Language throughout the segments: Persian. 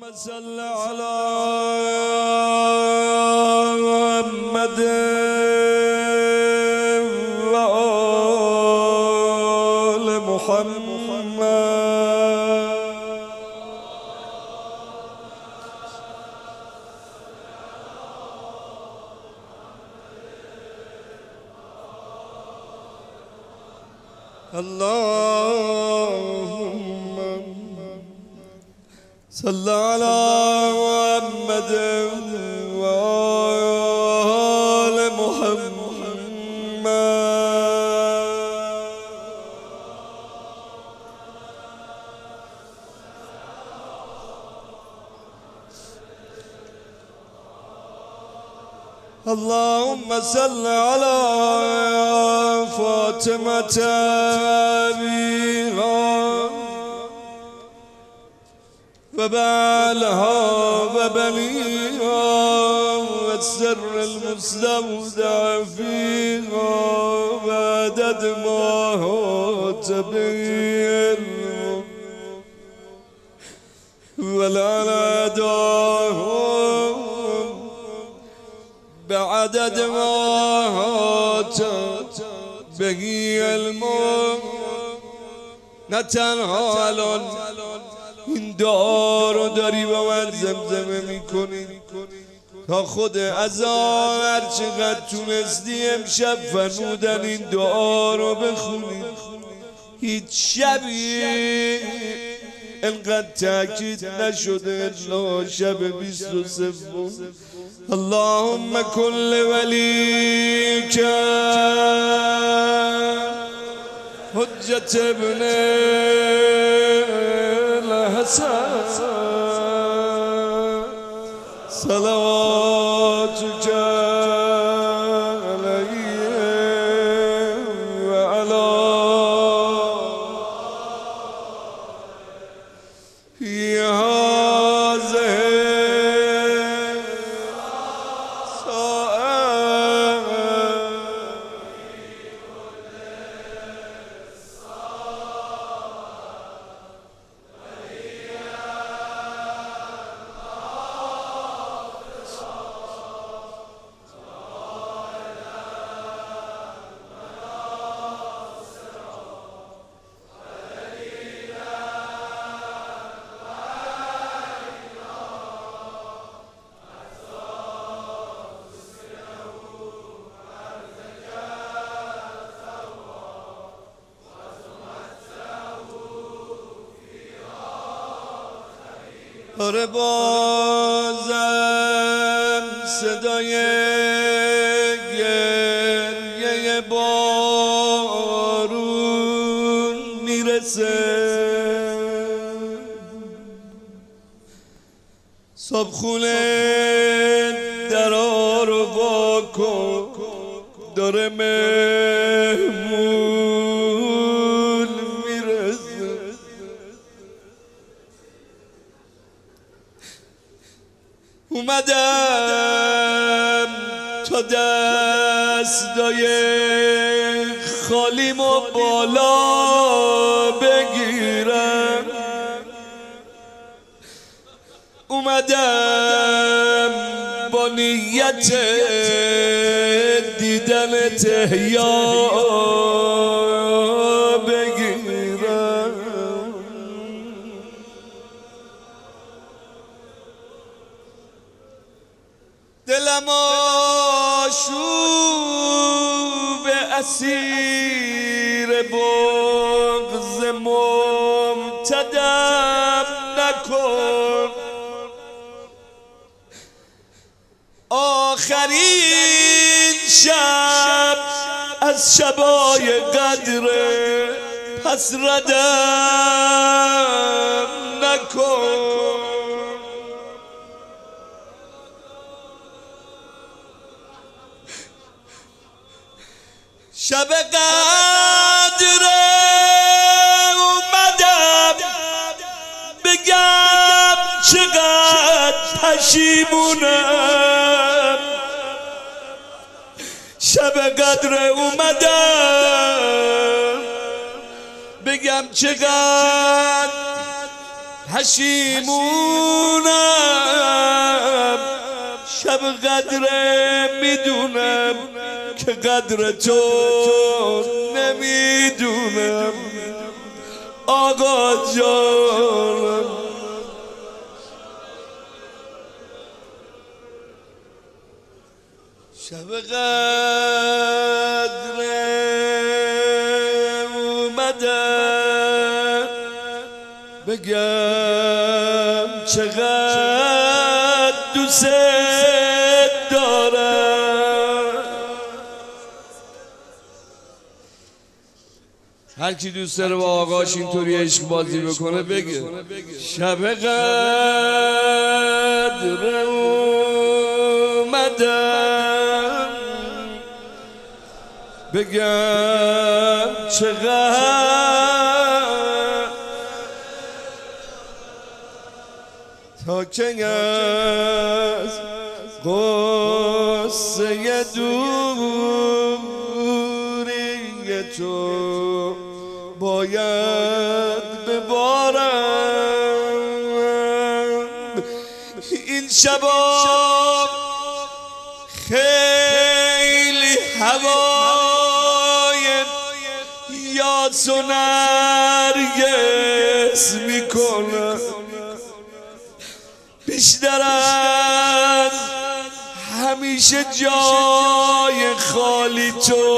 اللهم صل على محمد وآل محمد. اللهم صل على محمد وآل محمد. اللهم صل على فاطمة أبيها وبعلها وبنيها والسر المستودع فيها وعدد ما تبين والأعداء بعدد ما بقي الموت. نه تنها الان این دعا رو داری با من زمزمه میکنی تا خود اذان هر چقدر تونستی امشب فرمودن این دعا رو بخونی. هیچ شبی انقدر تأکید نشده الا شب 23. اللهم كل وليك حجة ابن الحسن صلواتك عليه وعلى آره بازم صدای گریه بارون میرسه. صبحونه درا رو وا کن داره مهمون میرسه. اومدم تا دستای خالیمو بالا بگیرم. اومدم با نیت دیدن تحیا بگیرم. دلم آشوب اسیر بغض ممتدم نکن. آخرین شب از شبای قدر پس ردم نکن. شب قدر اومدم بگم چقدر پشیمونم. شب قدر اومدم بگم چقدر حشیمونم شب قدره میدونم که قدر تو نمیدونم آقا جانم. شب قدره اومدم بگم چقدر دوست دارم. هر کی دوست داره با آقاش اینطوری عشق بازی بکنه بگه شب قدر اومدم بگم چقدر تا که از قصه دوری تو باید ببارم. این شبا خیلی هوای یاس و نرگس میکنم بیشتر از همیشه جای خالی تو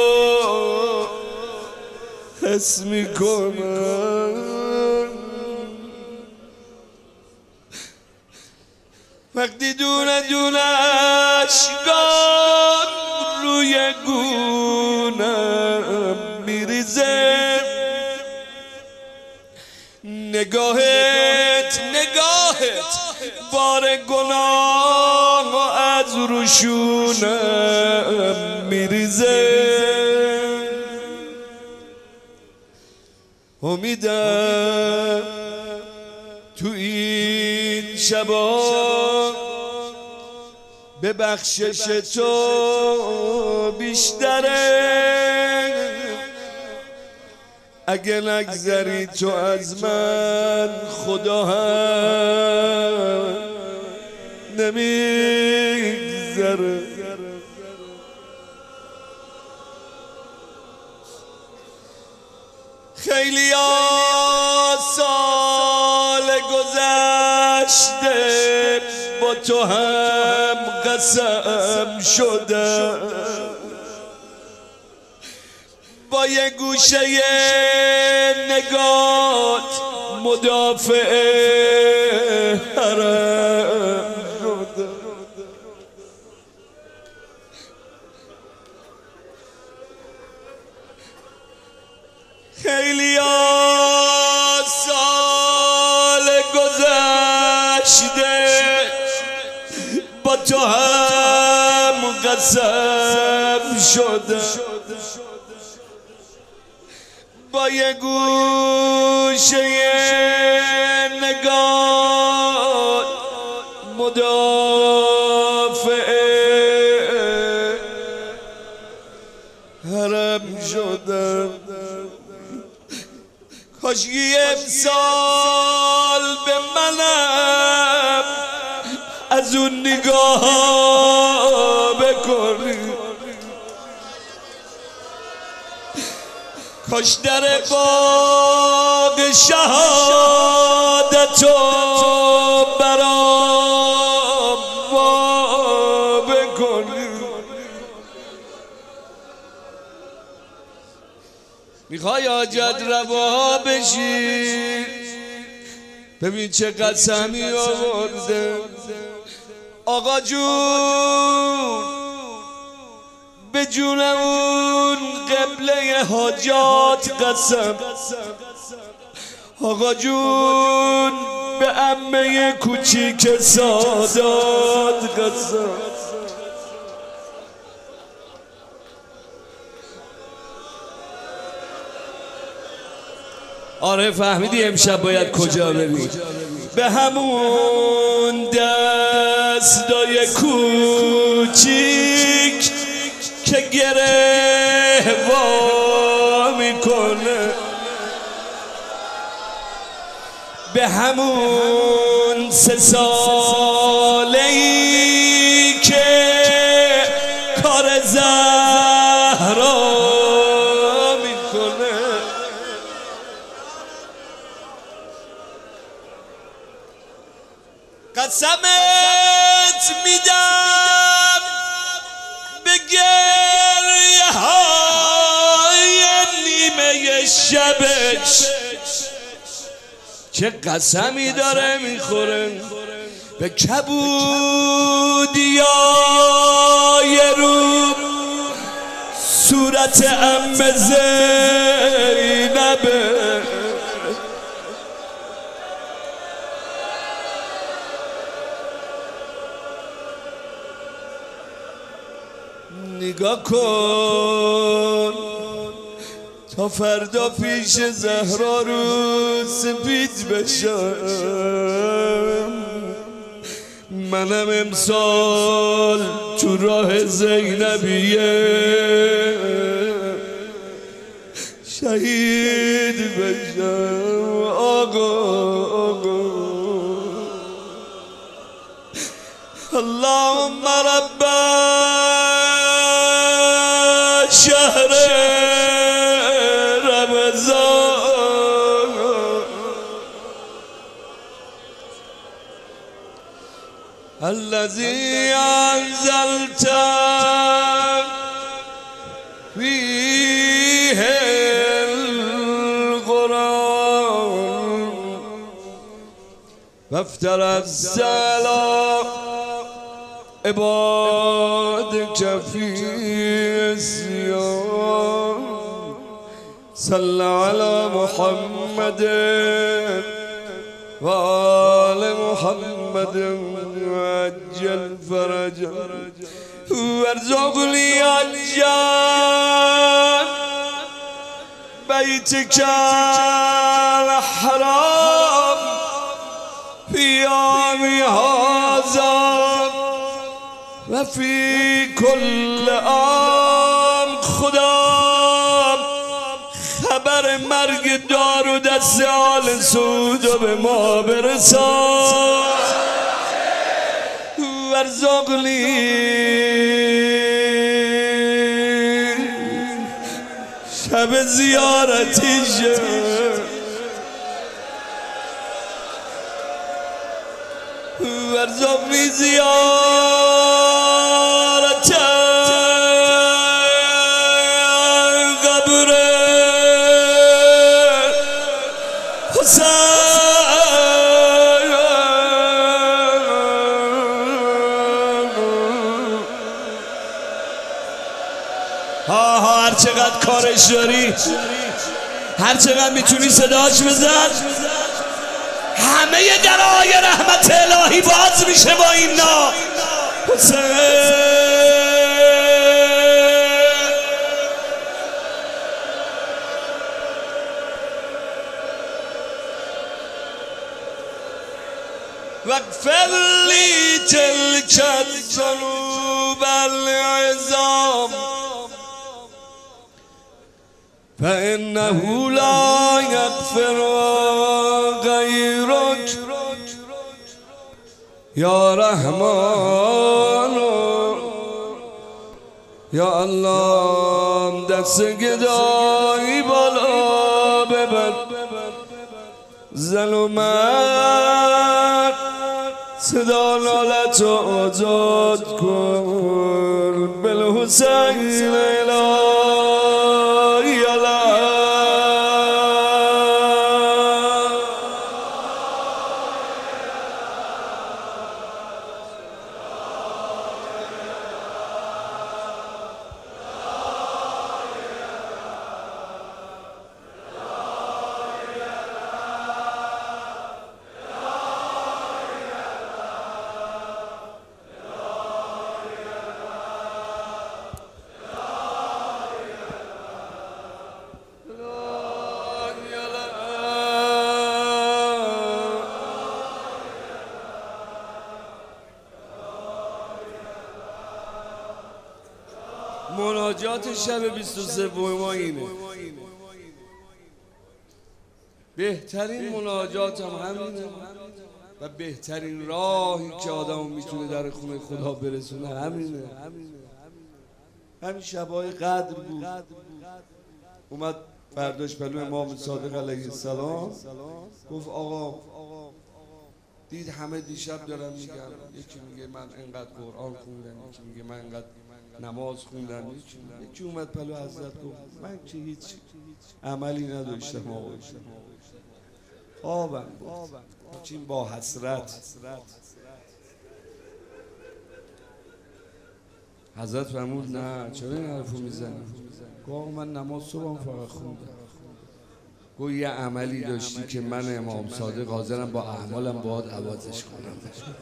حس میکنم. وقتی دونه دونه اشکان روی گونم میریزه نگاهت بار گناه از روشونم میریزه. امیدم تو این شبا به بخشش تو بیشتره. اگه نگذری تو از من خدا هم نمیگذره. خیلی سال گذشته با تو هم قسم شدم با یه گوشه نگات مدافع حرم شدم. خیلی سال گذشته با تو هم قسم شدم با یه گوشه نگاه مدافع حرم شدم. کاش یه امسال به منم از اون نگاه بکنی. کاش در باغ شهادتو برام وا بکنی. میخوای حاجت روا بشی ببین چه قسمی آورده آقا جون به جون اون قبله حاجات قسم. آقا جون به عمه کوچیک سادات قسم. آره فهمیدی امشب باید کجا بری؟ به همون دستای کوچیک که گره وا میکنه. به همون 3 ساله‌ای که کار زهرا میکنه، قسمت میدم به گریه های نیمه شبش چه قسمی داره میخوره به کبودیای رو صورت عمه زینبه. نگاه کن تا فردا پیش زهرا رو سپید بشم، منم امسال تو راه زینبیه شهید بشم. آقا اللهم رب شهر رمضان الذي أنزلت فيه القرآن وافتر السلام عبادك في الصيام صل على محمد وآل محمد وعجل فرجا وارزقني الجنة بيتك الحرام في يوم هذا وفي كل عام. خدا خبر مرگ دار و دست آل سودو به ما برسان وارزقنی شب زیارتیش وارزقنی زیارت قبر حسین. هر چقدر کارش داری، هر چقدر میتونی صداش بزن، همه درهای رحمت الهی باز میشه با این نام حسین. واغفر لي تلك الذنوب العظام فإنه لا يغفر غيرك يا رحمان. یا الله دست گدایی بالا ببر، ظلمت صدا نالت آزاد کن بالحسین الهی الله. مناجات شب 23 ما اینه. بهترین مناجات هم همینه و بهترین راهی که آدم میتونه در خونه خدا برسونه همینه. همین شبای قدر بود، اومد فرداش پلو امام صادق علیه السلام گفت آقا دید همه دیشب دارن میگن، یکی میگه من انقدر قرآن خوندم، یکی میگه من انقدر نماز خوندم، یکی اومد پلو حضرت گفت من که هیچ عملی نداشتم آقا، خوابم بود. همچین با حسرت حضرت فرمود نه چرا این حرفو میزنی؟ گفت من نماز صبحم فقط خوندم. گفت یه عملی داشتی که من امام صادق حاضرم با اعمالم باهات عوضش کنم.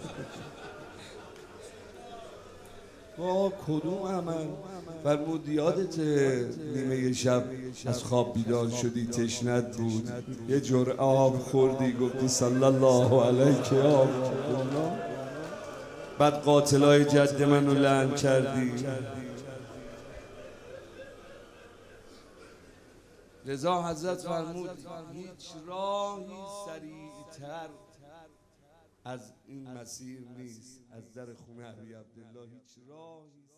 کدوم عمل؟ فرمود یادت نیمه شب از خواب بیدار شدی تشنت بود، یه جرعه آب خوردی گفتی صلی الله علیک یا الله، بعد قاتلای جد منو لعن کردی. رضا حضرت فرمود هیچ راهی سریعتر از این مسیر نیست، از در خونه علی عبدالله هیچ راهی